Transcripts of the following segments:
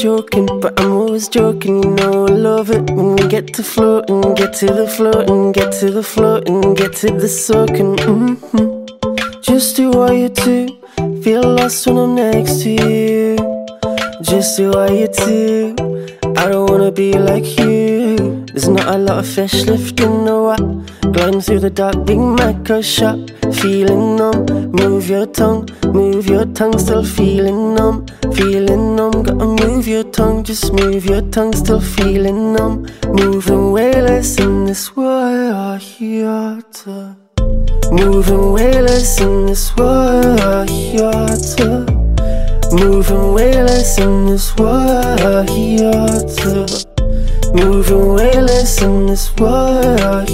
joking, but I'm always joking. You know I love it when we get to floating, get to the floating, get to the floating, get to the soaking. Just do what you do, feel lost when I'm next to you. Just do what you do, I don't wanna be like you. There's not a lot of fish lifting the what, gliding through the dark, big macro shot. Feeling numb, move your tongue, still feeling numb, feeling numb. Gotta move your tongue, just move your tongue, still feeling numb. Moving way less in this water. Moving way less in this water. Moving way less in this water. Moving way less in this water.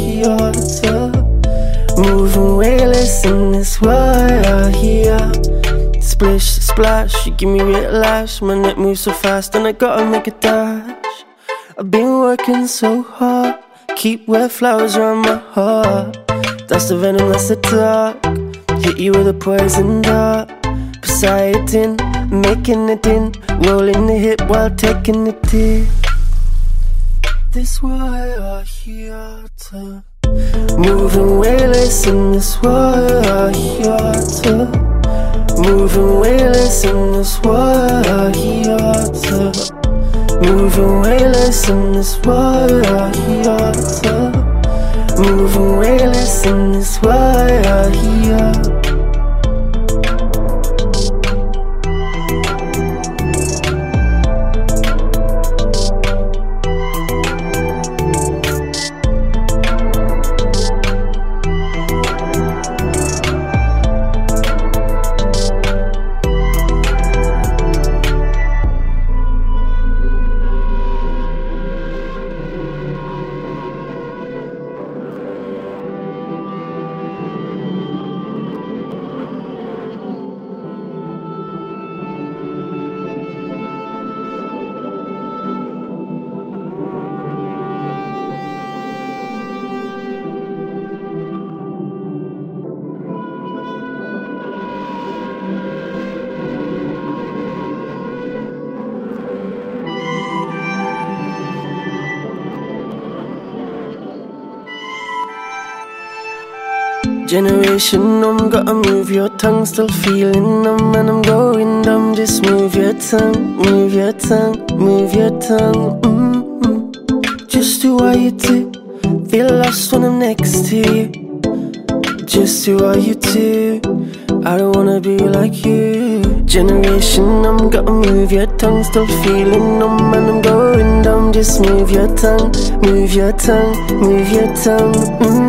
Moving way less in this water. Splish, splash, you give me whiplash. My neck moves so fast and I gotta make a dash. I've been working so hard, keep wet flowers around my heart. That's the venom, that's the dark. Hit you with a poison dart. Poseidon, making it in, rolling the hip while taking it deep. This water. Moving way less in this water. Moving way less in this water. Moving way less in this water. Moving way less in this water. Generation numb, gotta move your tongue, still feeling numb, and I'm going dumb. Just move your tongue, move your tongue, move your tongue. Just do what you do, feel lost when I'm next to you. Just do what you do, I don't wanna be like you. Generation numb, gotta move your tongue, still feeling numb, and I'm going dumb. Just move your tongue, move your tongue, move your tongue.